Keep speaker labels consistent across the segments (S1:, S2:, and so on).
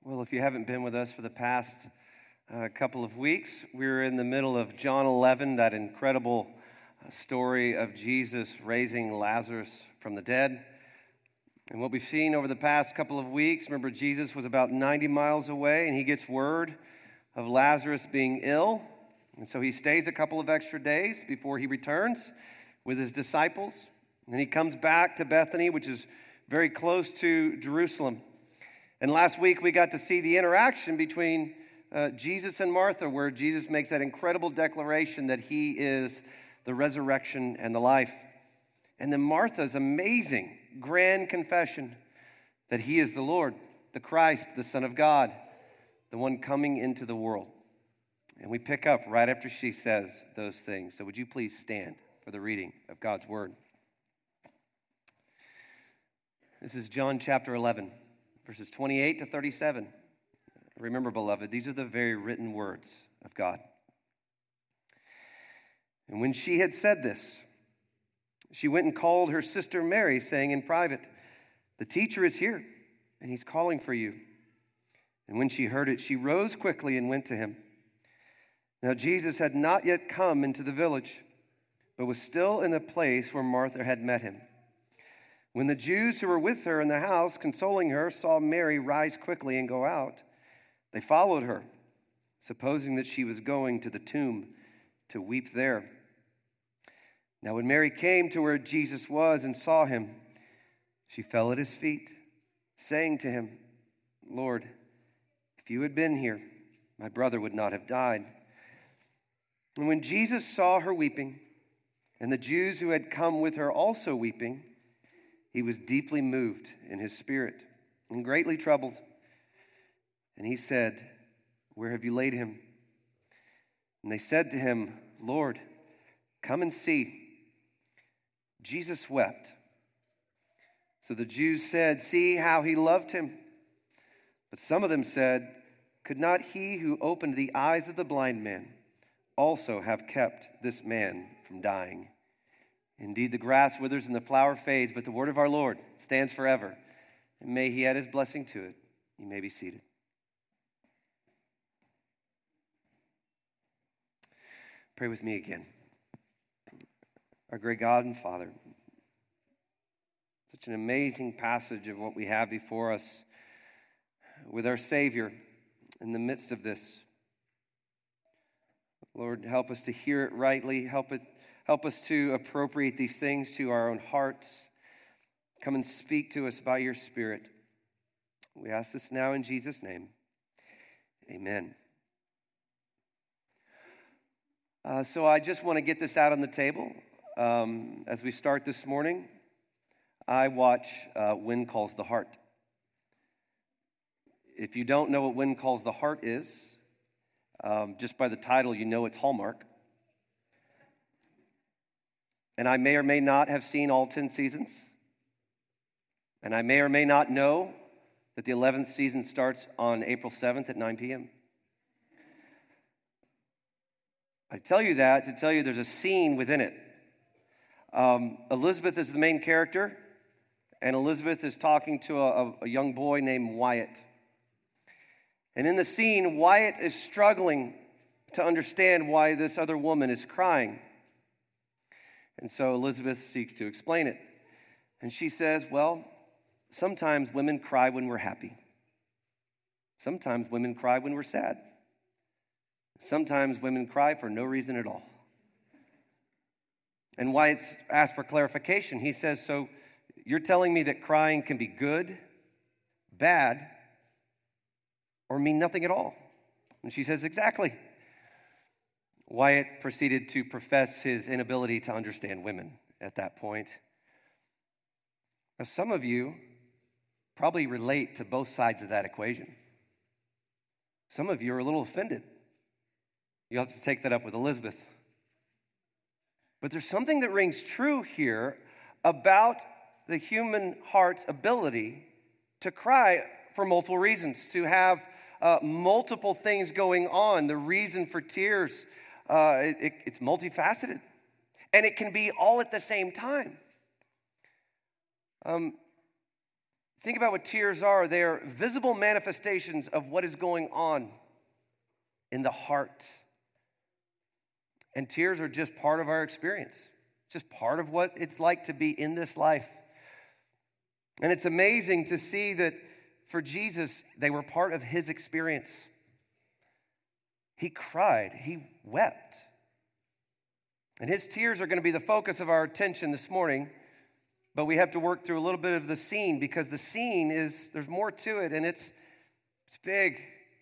S1: Well, if you haven't been with us for the past couple of weeks, we're in the middle of John 11, that incredible story of Jesus raising Lazarus from the dead. And what we've seen over the past couple of weeks, remember Jesus was about 90 miles away and he gets word of Lazarus being ill. And so he stays a couple of extra days before he returns with his disciples. And he comes back to Bethany, which is very close to Jerusalem. And last week we got to see the interaction between Jesus and Martha, where Jesus makes that incredible declaration that he is the resurrection and the life. And then Martha's amazing, grand confession that he is the Lord, the Christ, the Son of God, the one coming into the world. And we pick up right after she says those things. So would you please stand for the reading of God's word? This is John chapter 11. Verses 28 to 37. Remember, beloved, these are the very written words of God. And when she had said this, she went and called her sister Mary, saying in private, "The teacher is here, and he's calling for you." And when she heard it, she rose quickly and went to him. Now Jesus had not yet come into the village, but was still in the place where Martha had met him. When the Jews who were with her in the house, consoling her, saw Mary rise quickly and go out, they followed her, supposing that she was going to the tomb to weep there. Now when Mary came to where Jesus was and saw him, she fell at his feet, saying to him, "Lord, if you had been here, my brother would not have died." And when Jesus saw her weeping, and the Jews who had come with her also weeping, he was deeply moved in his spirit and greatly troubled. And he said, "Where have you laid him?" And they said to him, "Lord, come and see." Jesus wept. So the Jews said, "See how he loved him." But some of them said, "Could not he who opened the eyes of the blind man also have kept this man from dying?" Indeed, the grass withers and the flower fades, but the word of our Lord stands forever. And may he add his blessing to it. You may be seated. Pray with me again. Our great God and Father, such an amazing passage of what we have before us with our Savior in the midst of this. Lord, help us to hear it rightly. Help us to appropriate these things to our own hearts. Come and speak to us by your Spirit. We ask this now in Jesus' name. Amen. So I just want to get this out on the table. As we start this morning, I watch When Calls the Heart. If you don't know what When Calls the Heart is, just by the title, you know it's Hallmark. And I may or may not have seen all 10 seasons. And I may or may not know that the 11th season starts on April 7th at 9 p.m. I tell you that to tell you there's a scene within it. Elizabeth is the main character, and Elizabeth is talking to a young boy named Wyatt. And in the scene, Wyatt is struggling to understand why this other woman is crying. And so Elizabeth seeks to explain it. And she says, well, sometimes women cry when we're happy. Sometimes women cry when we're sad. Sometimes women cry for no reason at all. And Wyatt's asked for clarification. He says, so you're telling me that crying can be good, bad, or mean nothing at all? And she says, exactly. Wyatt proceeded to profess his inability to understand women at that point. Now, some of you probably relate to both sides of that equation. Some of you are a little offended. You'll have to take that up with Elizabeth. But there's something that rings true here about the human heart's ability to cry for multiple reasons, to have multiple things going on. The reason for tears, it's multifaceted. And it can be all at the same time. Think about what tears are. They are visible manifestations of what is going on in the heart. And tears are just part of our experience, just part of what it's like to be in this life. And it's amazing to see that for Jesus, they were part of his experience. He cried, he wept. And his tears are going to be the focus of our attention this morning, but we have to work through a little bit of the scene because the scene there's more to it and it's big.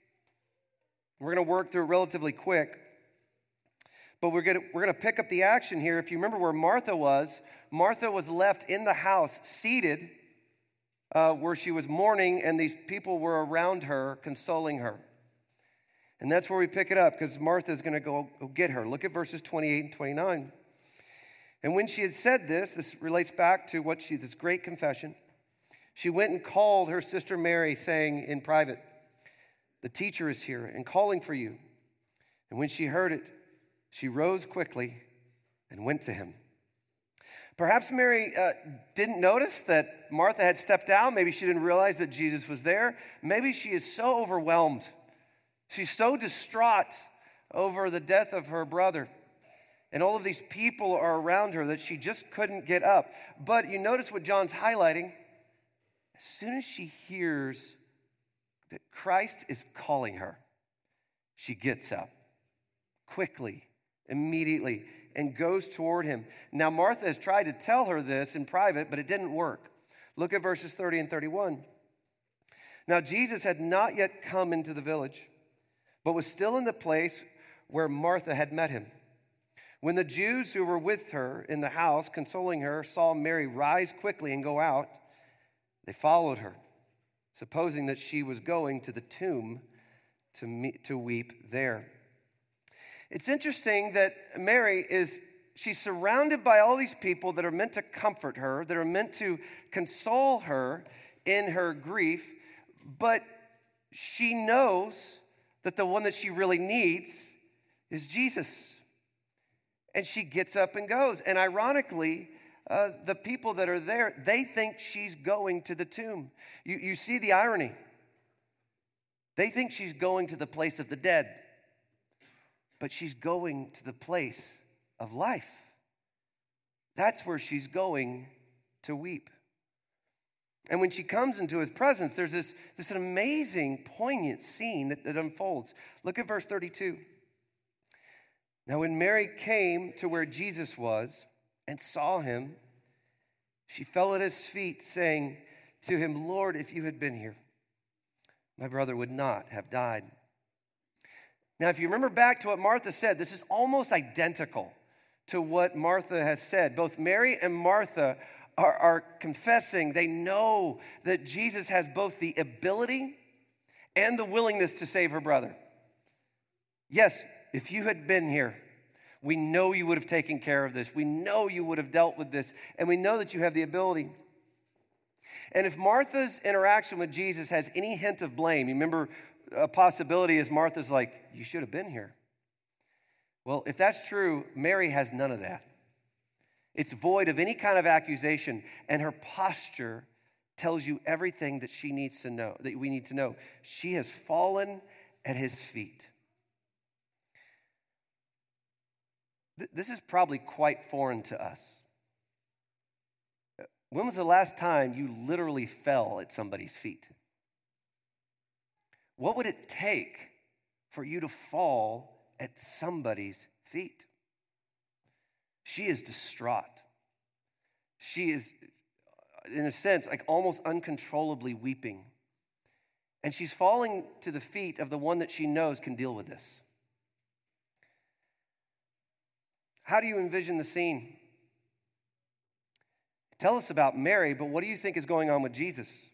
S1: We're going to work through it relatively quick, but we're going to pick up the action here. If you remember where Martha was left in the house, seated, where she was mourning, and these people were around her, consoling her. And that's where we pick it up, because Martha is going to go get her. Look at verses 28 and 29. And when she had said this relates back to this great confession. She went and called her sister Mary, saying in private, "The teacher is here and calling for you." And when she heard it, she rose quickly and went to him. Perhaps Mary didn't notice that Martha had stepped out. Maybe she didn't realize that Jesus was there. Maybe she is so overwhelmed. She's so distraught over the death of her brother. And all of these people are around her that she just couldn't get up. But you notice what John's highlighting. As soon as she hears that Christ is calling her, she gets up quickly, immediately, and goes toward him. Now, Martha has tried to tell her this in private, but it didn't work. Look at verses 30 and 31. Now, Jesus had not yet come into the village, but was still in the place where Martha had met him. When the Jews who were with her in the house, consoling her, saw Mary rise quickly and go out, they followed her, supposing that she was going to the tomb to weep there. It's interesting that Mary she's surrounded by all these people that are meant to comfort her, that are meant to console her in her grief, but she knows that the one that she really needs is Jesus. And she gets up and goes. And ironically, the people that are there, they think she's going to the tomb. You see the irony. They think she's going to the place of the dead, but she's going to the place of life. That's where she's going to weep. And when she comes into his presence, there's this amazing, poignant scene that unfolds. Look at verse 32. Now, when Mary came to where Jesus was and saw him, she fell at his feet, saying to him, "Lord, if you had been here, my brother would not have died." Now, if you remember back to what Martha said, this is almost identical to what Martha has said. Both Mary and Martha are confessing. They know that Jesus has both the ability and the willingness to save her brother. Yes, if you had been here, we know you would have taken care of this. We know you would have dealt with this, and we know that you have the ability. And if Martha's interaction with Jesus has any hint of blame, you remember a possibility is Martha's like, "You should have been here." Well, if that's true, Mary has none of that. It's void of any kind of accusation, and her posture tells you everything that she needs to know, that we need to know. She has fallen at his feet. This is probably quite foreign to us. When was the last time you literally fell at somebody's feet? What would it take for you to fall at somebody's feet? She is distraught. She is, in a sense, like almost uncontrollably weeping. And she's falling to the feet of the one that she knows can deal with this. How do you envision the scene? Tell us about Mary, but what do you think is going on with Jesus?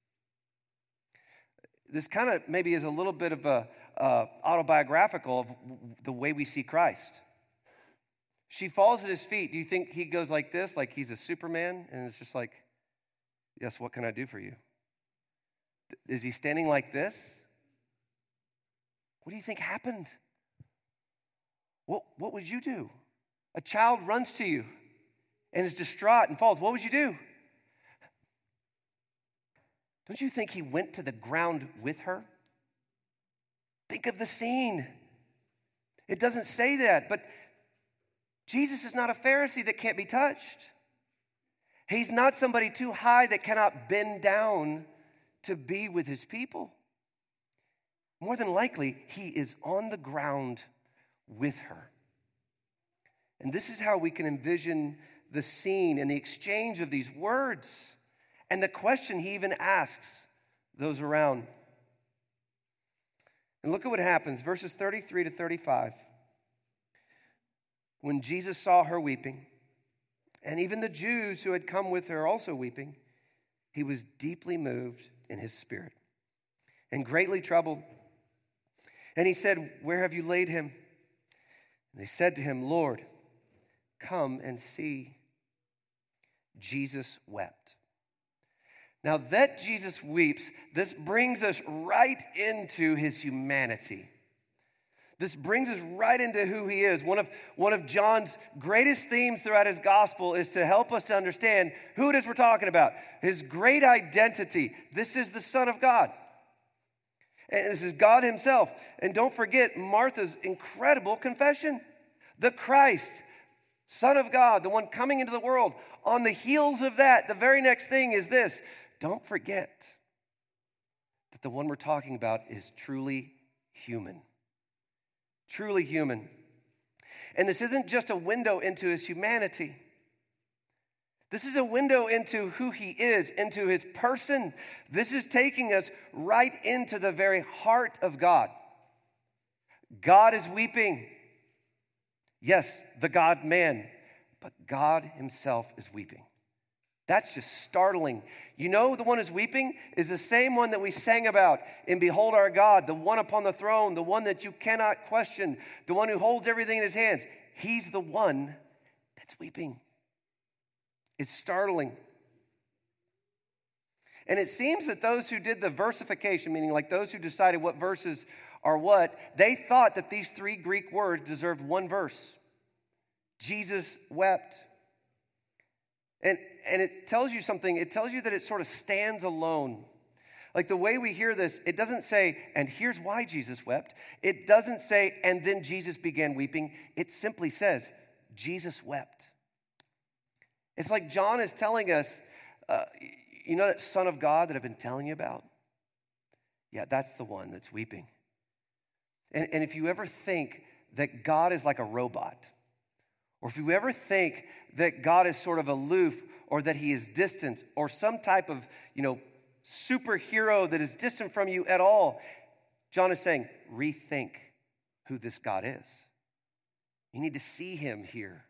S1: This kind of maybe is a little bit of a autobiographical of the way we see Christ. She falls at his feet. Do you think he goes like this, like he's a Superman? And it's just like, "Yes, what can I do for you?" Is he standing like this? What do you think happened? What would you do? A child runs to you and is distraught and falls. What would you do? Don't you think he went to the ground with her? Think of the scene. It doesn't say that, but Jesus is not a Pharisee that can't be touched. He's not somebody too high that cannot bend down to be with his people. More than likely, he is on the ground with her. And this is how we can envision the scene and the exchange of these words and the question he even asks those around. And look at what happens, verses 33 to 35. When Jesus saw her weeping, and even the Jews who had come with her also weeping, he was deeply moved in his spirit and greatly troubled. And he said, "Where have you laid him?" And they said to him, "Lord, come and see." Jesus wept. Now that Jesus weeps, this brings us right into his humanity. This brings us right into who he is. One of John's greatest themes throughout his gospel is to help us to understand who it is we're talking about. His great identity. This is the Son of God. And this is God himself. And don't forget Martha's incredible confession. The Christ, Son of God, the one coming into the world. On the heels of that, the very next thing is this. Don't forget that the one we're talking about is truly human. Truly human. And this isn't just a window into his humanity. This is a window into who he is, into his person. This is taking us right into the very heart of God. God is weeping. Yes, the God-man, but God himself is weeping. That's just startling. You know, the one who's weeping is the same one that we sang about in Behold Our God, the one upon the throne, the one that you cannot question, the one who holds everything in his hands. He's the one that's weeping. It's startling. And it seems that those who did the versification, meaning like those who decided what verses are what, they thought that these three Greek words deserved one verse. Jesus wept. And it tells you something. It tells you that it sort of stands alone. Like the way we hear this, it doesn't say, and here's why Jesus wept. It doesn't say, and then Jesus began weeping. It simply says, Jesus wept. It's like John is telling us, you know that Son of God that I've been telling you about? Yeah, that's the one that's weeping. And if you ever think that God is like a robot, or if you ever think that God is sort of aloof or that he is distant or some type of, superhero that is distant from you at all, John is saying, rethink who this God is. You need to see him here.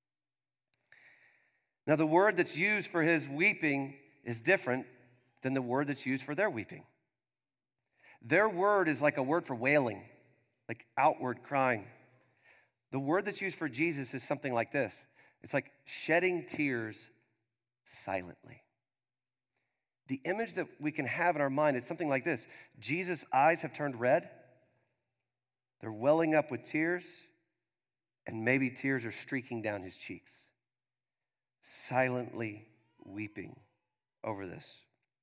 S1: Now, the word that's used for his weeping is different than the word that's used for their weeping. Their word is like a word for wailing, like outward crying. The word that's used for Jesus is something like this. It's like shedding tears silently. The image that we can have in our mind is something like this. Jesus' eyes have turned red. They're welling up with tears, and maybe tears are streaking down his cheeks. Silently weeping over this.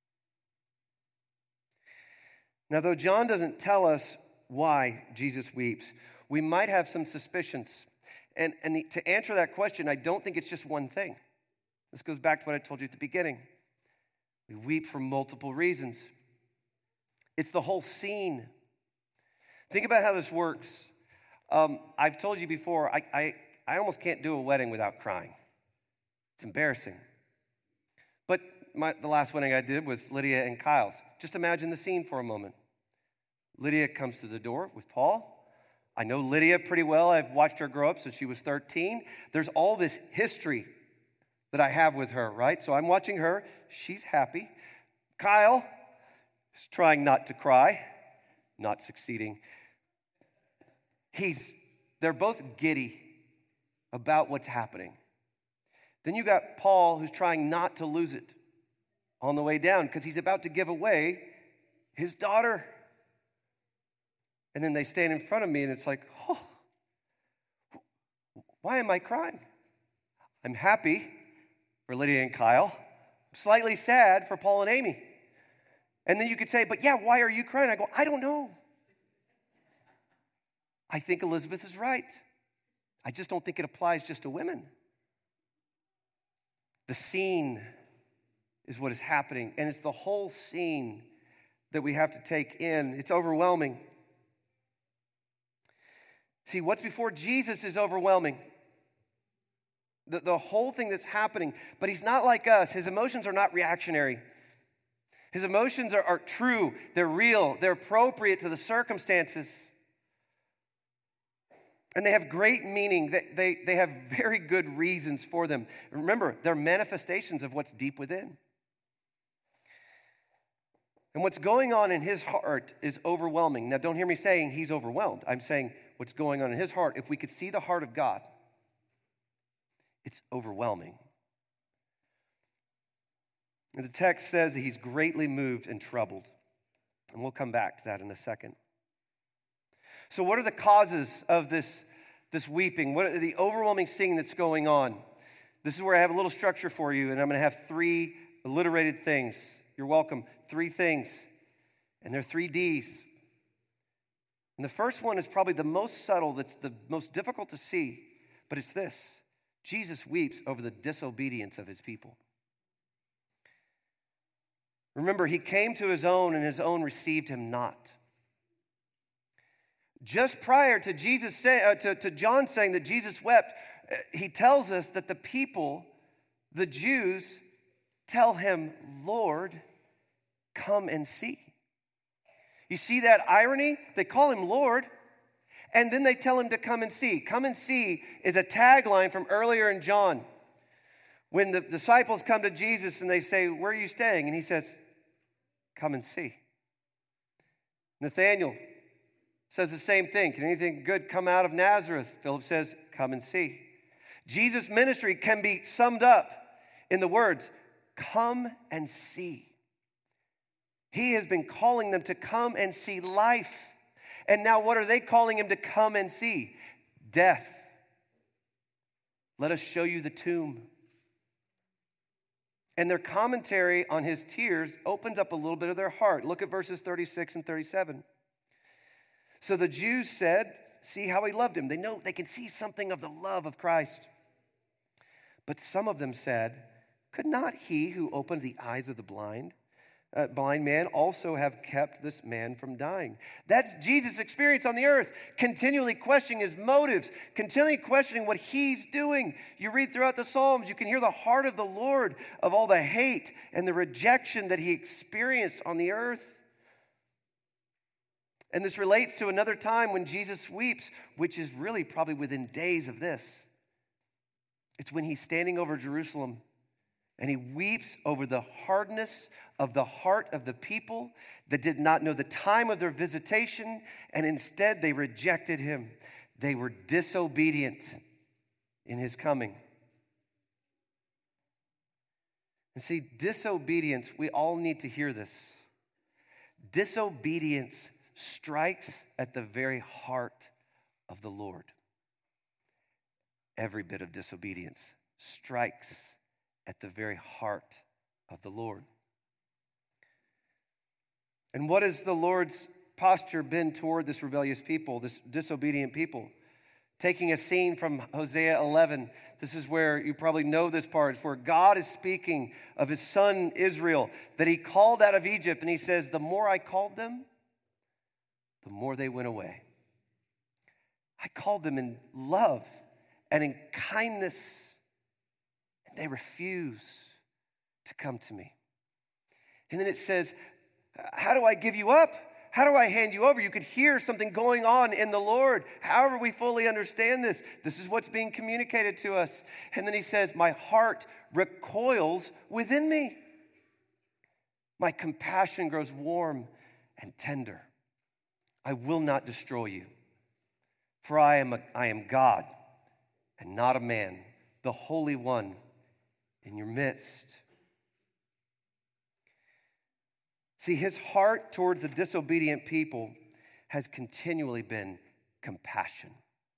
S1: Now, though John doesn't tell us why Jesus weeps, we might have some suspicions. And to answer that question, I don't think it's just one thing. This goes back to what I told you at the beginning. We weep for multiple reasons. It's the whole scene. Think about how this works. I've told you before, I almost can't do a wedding without crying. It's embarrassing. But the last wedding I did was Lydia and Kyle's. Just imagine the scene for a moment. Lydia comes to the door with Paul. I know Lydia pretty well. I've watched her grow up since she was 13. There's all this history that I have with her, right? So I'm watching her. She's happy. Kyle is trying not to cry, not succeeding. They're both giddy about what's happening. Then you got Paul who's trying not to lose it on the way down because he's about to give away his daughter. And then they stand in front of me and it's like, oh, why am I crying? I'm happy for Lydia and Kyle. I'm slightly sad for Paul and Amy. And then you could say, but yeah, why are you crying? I go, I don't know. I think Elizabeth is right. I just don't think it applies just to women. The scene is what is happening, and it's the whole scene that we have to take in. It's overwhelming. See, what's before Jesus is overwhelming. The whole thing that's happening, but he's not like us. His emotions are not reactionary. His emotions are true, they're real, they're appropriate to the circumstances. And they have great meaning. They have very good reasons for them. Remember, they're manifestations of what's deep within. And what's going on in his heart is overwhelming. Now, don't hear me saying he's overwhelmed. I'm saying what's going on in his heart. If we could see the heart of God, it's overwhelming. And the text says that he's greatly moved and troubled. And we'll come back to that in a second. So what are the causes of this weeping? What are the overwhelming scene that's going on? This is where I have a little structure for you, and I'm going to have 3 alliterated things. You're welcome. 3 things. And they're 3 Ds. And the first one is probably the most subtle, that's the most difficult to see, but it's this. Jesus weeps over the disobedience of his people. Remember, he came to his own, and his own received him not. Just prior to to John saying that Jesus wept, he tells us that the people, the Jews, tell him, Lord, come and see. You see that irony? They call him Lord, and then they tell him to come and see. Come and see is a tagline from earlier in John. When the disciples come to Jesus and they say, where are you staying? And he says, come and see. Nathanael says the same thing. Can anything good come out of Nazareth? Philip says, come and see. Jesus' ministry can be summed up in the words, come and see. He has been calling them to come and see life. And now what are they calling him to come and see? Death. Let us show you the tomb. And their commentary on his tears opens up a little bit of their heart. Look at verses 36 and 37. So the Jews said, see how he loved him. They know they can see something of the love of Christ. But some of them said, could not he who opened the eyes of the blind man also have kept this man from dying? That's Jesus' experience on the earth, continually questioning his motives, continually questioning what he's doing. You read throughout the Psalms, you can hear the heart of the Lord of all the hate and the rejection that he experienced on the earth. And this relates to another time when Jesus weeps, which is really probably within days of this. It's when he's standing over Jerusalem and he weeps over the hardness of the heart of the people that did not know the time of their visitation, and instead they rejected him. They were disobedient in his coming. And see, disobedience, we all need to hear this. Disobedience strikes at the very heart of the Lord. Every bit of disobedience strikes at the very heart of the Lord. And what has the Lord's posture been toward this rebellious people, this disobedient people? Taking a scene from Hosea 11, this is where you probably know this part. It's where God is speaking of his son Israel, that he called out of Egypt, and he says, the more I called them, the more they went away. I called them in love and in kindness, and they refuse to come to me. And then it says, how do I give you up? How do I hand you over? You could hear something going on in the Lord. However we fully understand this, this is what's being communicated to us. And then he says, my heart recoils within me. My compassion grows warm and tender. I will not destroy you, for I am God and not a man, the Holy One in your midst. See, his heart towards the disobedient people has continually been compassion.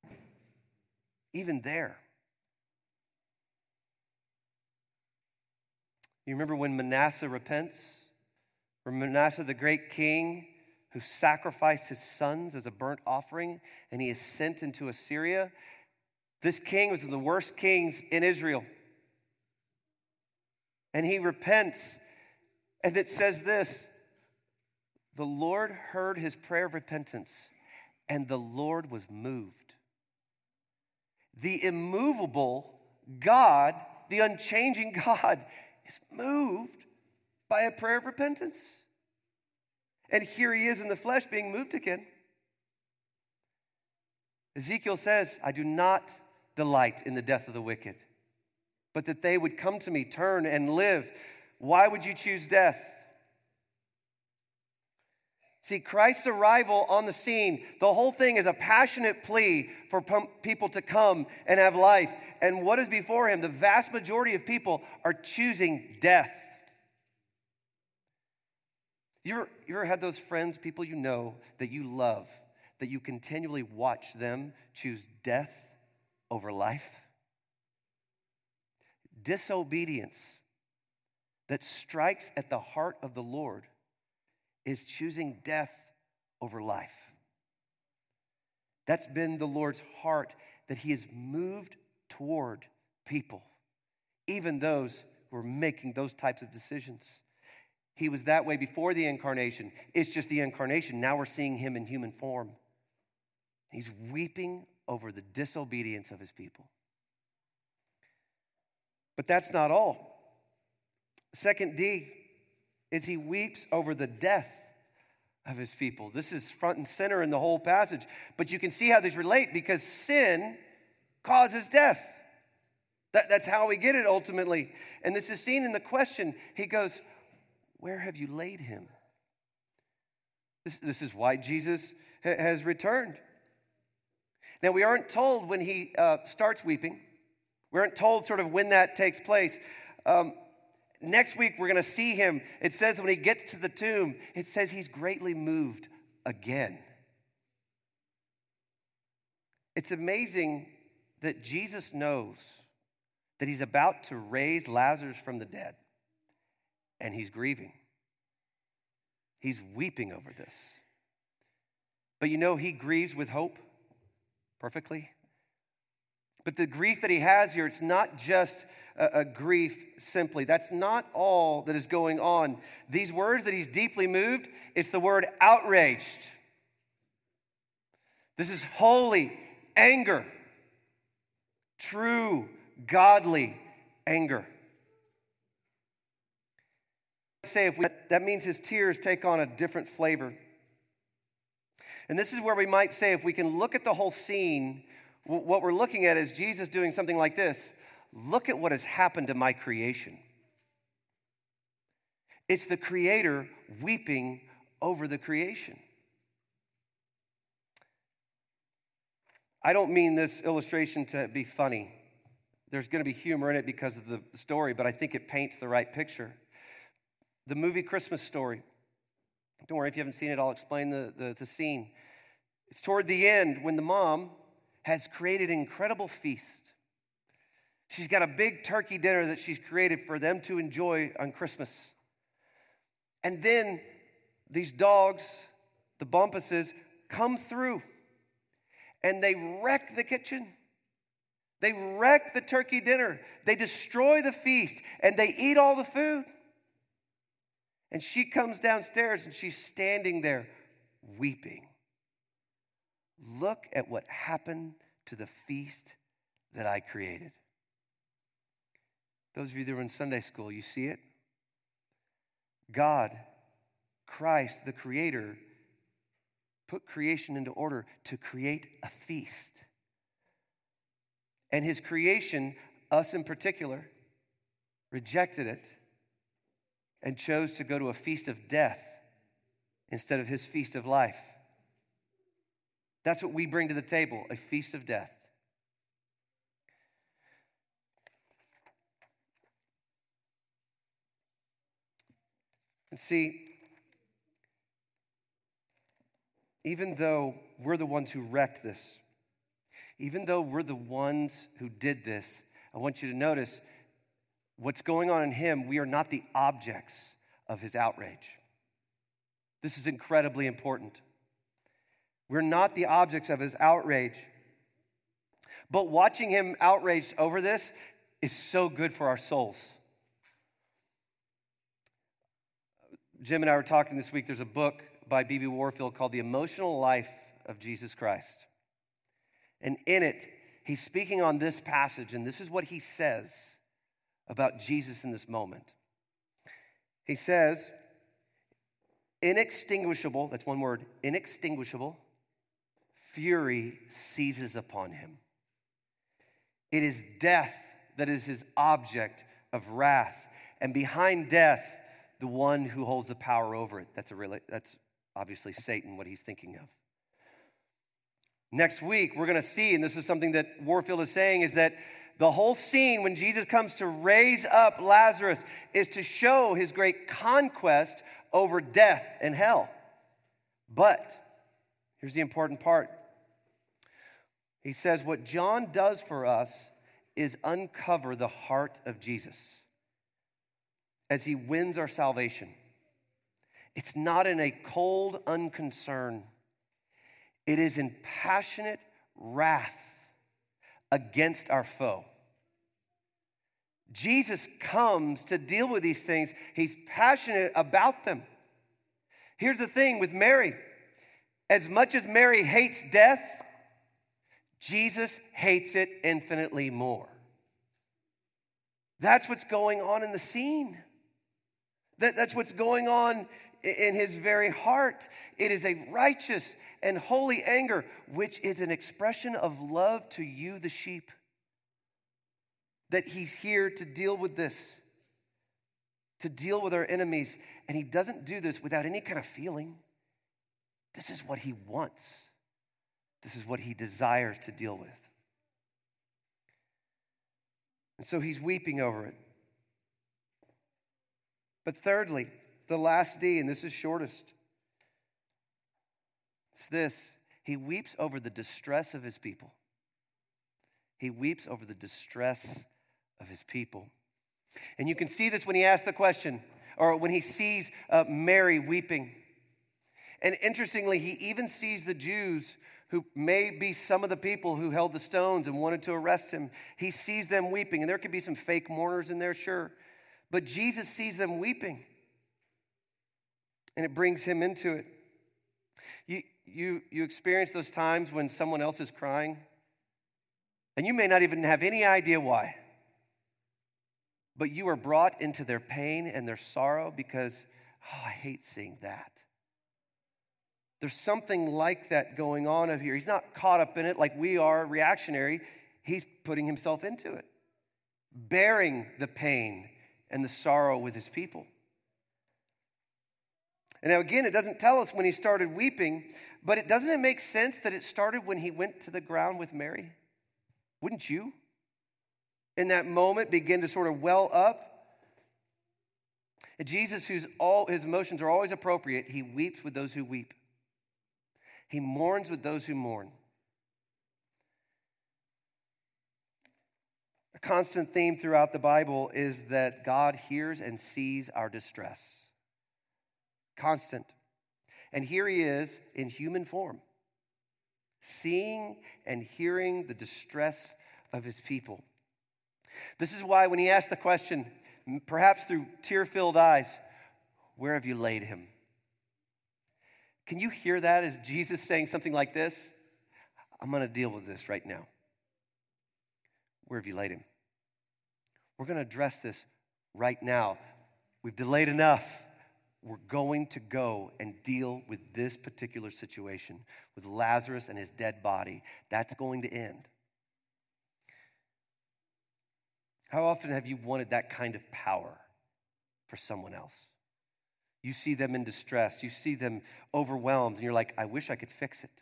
S1: Even there. You remember when Manasseh repents? Manasseh, the great king who sacrificed his sons as a burnt offering, and he is sent into Assyria. This king was one of the worst kings in Israel. And he repents, and it says this: the Lord heard his prayer of repentance, and the Lord was moved. The immovable God, the unchanging God, is moved by a prayer of repentance. And here he is in the flesh being moved again. Ezekiel says, I do not delight in the death of the wicked, but that they would come to me, turn and live. Why would you choose death? See, Christ's arrival on the scene, the whole thing is a passionate plea for people to come and have life. And what is before him? The vast majority of people are choosing death. You ever had those friends, people you know, that you love, that you continually watch them choose death over life? Disobedience that strikes at the heart of the Lord is choosing death over life. That's been the Lord's heart, that he has moved toward people, even those who are making those types of decisions. He was that way before the incarnation. It's just the incarnation. Now we're seeing him in human form. He's weeping over the disobedience of his people. But that's not all. Second D is he weeps over the death of his people. This is front and center in the whole passage. But you can see how these relate, because sin causes death. That's how we get it ultimately. And this is seen in the question. He goes, where have you laid him? This is why Jesus has returned. Now, we aren't told when he starts weeping. We aren't told sort of when that takes place. Next week, we're going to see him. It says when he gets to the tomb, it says he's greatly moved again. It's amazing that Jesus knows that he's about to raise Lazarus from the dead, and he's grieving. He's weeping over this. But you know, he grieves with hope perfectly. But the grief that he has here, it's not just a grief simply. That's not all that is going on. These words that he's deeply moved, it's the word outraged. This is holy anger. True, godly anger. Say that means his tears take on a different flavor. And this is where we might say, if we can look at the whole scene, what we're looking at is Jesus doing something like this. Look at what has happened to my creation. It's the Creator weeping over the creation. I don't mean this illustration to be funny. There's going to be humor in it because of the story, but I think it paints the right picture. The movie Christmas Story. Don't worry, if you haven't seen it, I'll explain the scene. It's toward the end when the mom has created an incredible feast. She's got a big turkey dinner that she's created for them to enjoy on Christmas. And then these dogs, the Bumpuses, come through and they wreck the kitchen. They wreck the turkey dinner. They destroy the feast and they eat all the food. And she comes downstairs and she's standing there weeping. Look at what happened to the feast that I created. Those of you that were in Sunday school, you see it? God, Christ, the Creator, put creation into order to create a feast. And his creation, us in particular, rejected it and chose to go to a feast of death instead of his feast of life. That's what we bring to the table, a feast of death. And see, even though we're the ones who wrecked this, even though we're the ones who did this, I want you to notice what's going on in him. We are not the objects of his outrage. This is incredibly important. We're not the objects of his outrage. But watching him outraged over this is so good for our souls. Jim and I were talking this week. There's a book by B.B. Warfield called The Emotional Life of Jesus Christ. And in it, he's speaking on this passage, and this is what he says about Jesus in this moment. He says, inextinguishable, that's one word, inextinguishable, fury seizes upon him. It is death that is his object of wrath, and behind death, the one who holds the power over it. That's obviously Satan, what he's thinking of. Next week, we're going to see, and this is something that Warfield is saying, is that the whole scene when Jesus comes to raise up Lazarus is to show his great conquest over death and hell. But here's the important part. He says what John does for us is uncover the heart of Jesus as he wins our salvation. It's not in a cold unconcern. It is in passionate wrath against our foe. Jesus comes to deal with these things. He's passionate about them. Here's the thing with Mary. As much as Mary hates death, Jesus hates it infinitely more. That's what's going on in the scene. That's what's going on in his very heart. It is a righteous and holy anger, which is an expression of love to you, the sheep. That he's here to deal with this, to deal with our enemies. And he doesn't do this without any kind of feeling. This is what he wants. This is what he desires to deal with. And so he's weeping over it. But thirdly, the last D, and this is shortest. It's this. He weeps over the distress of his people. He weeps over the distress of his people. And you can see this when he asks the question, or when he sees Mary weeping. And interestingly, he even sees the Jews who may be some of the people who held the stones and wanted to arrest him. He sees them weeping, and there could be some fake mourners in there, sure. But Jesus sees them weeping, and it brings him into it. You experience those times when someone else is crying, and you may not even have any idea why, but you are brought into their pain and their sorrow because, I hate seeing that. There's something like that going on up here. He's not caught up in it like we are, reactionary. He's putting himself into it, bearing the pain and the sorrow with his people. And now again, it doesn't tell us when he started weeping, but doesn't it make sense that it started when he went to the ground with Mary? Wouldn't you, in that moment, begin to sort of well up? And Jesus, all his emotions are always appropriate, he weeps with those who weep. He mourns with those who mourn. A constant theme throughout the Bible is that God hears and sees our distress. Constant. And here he is in human form, seeing and hearing the distress of his people. This is why when he asked the question, perhaps through tear-filled eyes, where have you laid him? Can you hear that as Jesus saying something like this? I'm going to deal with this right now. Where have you laid him? We're going to address this right now. We've delayed enough. We're going to go and deal with this particular situation, with Lazarus and his dead body. That's going to end. How often have you wanted that kind of power for someone else? You see them in distress. You see them overwhelmed, and you're like, I wish I could fix it.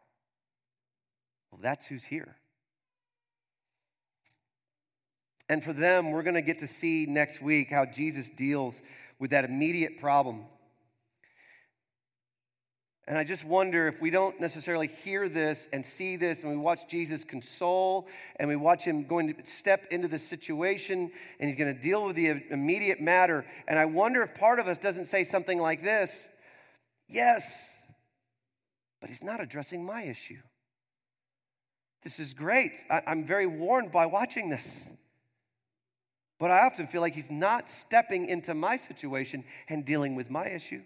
S1: Well, that's who's here. And for them, we're going to get to see next week how Jesus deals with that immediate problem. And I just wonder if we don't necessarily hear this and see this, and we watch Jesus console, and we watch him going to step into the situation, and he's going to deal with the immediate matter. And I wonder if part of us doesn't say something like this: Yes, but he's not addressing my issue. This is great. I'm very warned by watching this. But I often feel like he's not stepping into my situation and dealing with my issue.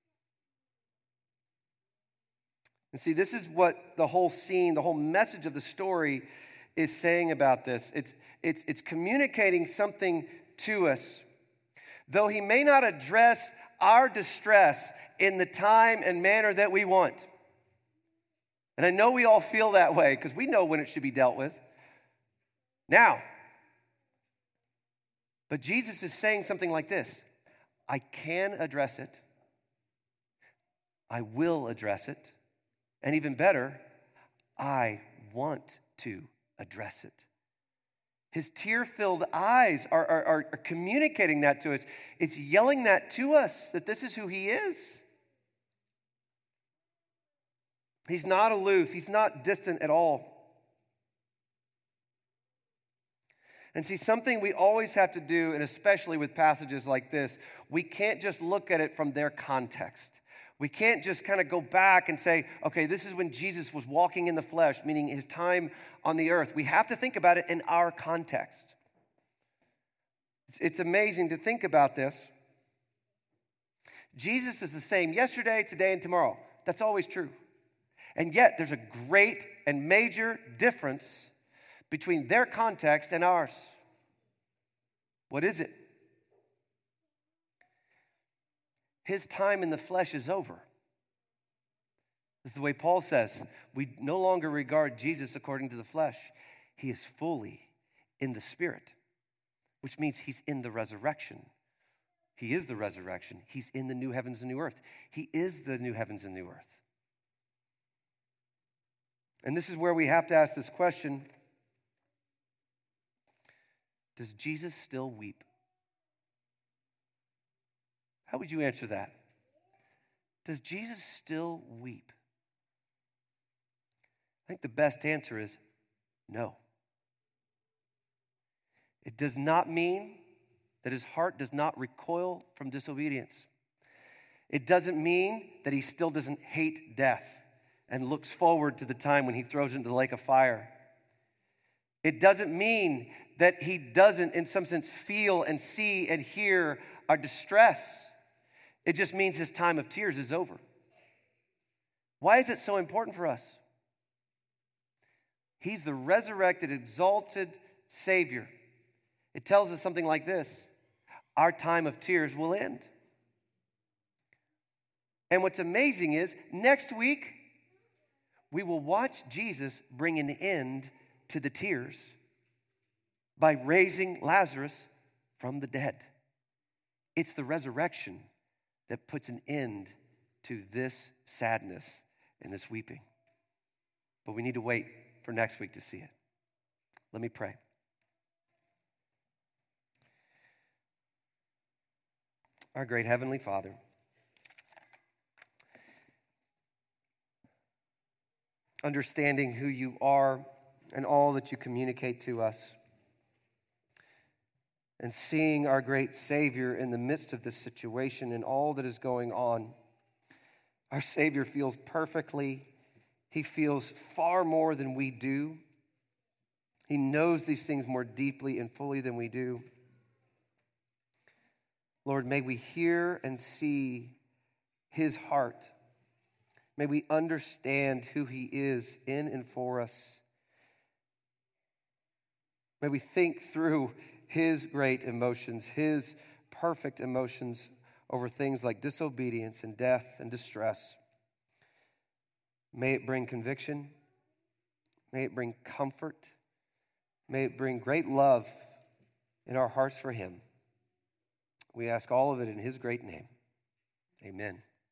S1: And see, this is what the whole scene, the whole message of the story is saying about this. It's communicating something to us. Though he may not address our distress in the time and manner that we want. And I know we all feel that way because we know when it should be dealt with. Now, but Jesus is saying something like this: I can address it. I will address it. And even better, I want to address it. His tear-filled eyes are communicating that to us. It's yelling that to us, that this is who he is. He's not aloof. He's not distant at all. And see, something we always have to do, and especially with passages like this, we can't just look at it from their context. We can't just kind of go back and say, okay, this is when Jesus was walking in the flesh, meaning his time on the earth. We have to think about it in our context. It's amazing to think about this. Jesus is the same yesterday, today, and tomorrow. That's always true. And yet, there's a great and major difference between their context and ours. What is it? His time in the flesh is over. This is the way Paul says. We no longer regard Jesus according to the flesh. He is fully in the Spirit, which means he's in the resurrection. He is the resurrection. He's in the new heavens and new earth. He is the new heavens and new earth. And this is where we have to ask this question: does Jesus still weep? How would you answer that? Does Jesus still weep? I think the best answer is no. It does not mean that his heart does not recoil from disobedience. It doesn't mean that he still doesn't hate death and looks forward to the time when he throws into the lake of fire. It doesn't mean that he doesn't, in some sense, feel and see and hear our distress. It just means his time of tears is over. Why is it so important for us? He's the resurrected, exalted Savior. It tells us something like this: our time of tears will end. And what's amazing is, next week, we will watch Jesus bring an end to the tears by raising Lazarus from the dead. It's the resurrection that puts an end to this sadness and this weeping. But we need to wait for next week to see it. Let me pray. Our great Heavenly Father, understanding who you are and all that you communicate to us, and seeing our great Savior in the midst of this situation and all that is going on, our Savior feels perfectly. He feels far more than we do. He knows these things more deeply and fully than we do. Lord, may we hear and see his heart. May we understand who he is in and for us. May we think through his great emotions, his perfect emotions over things like disobedience and death and distress. May it bring conviction. May it bring comfort. May it bring great love in our hearts for him. We ask all of it in his great name. Amen.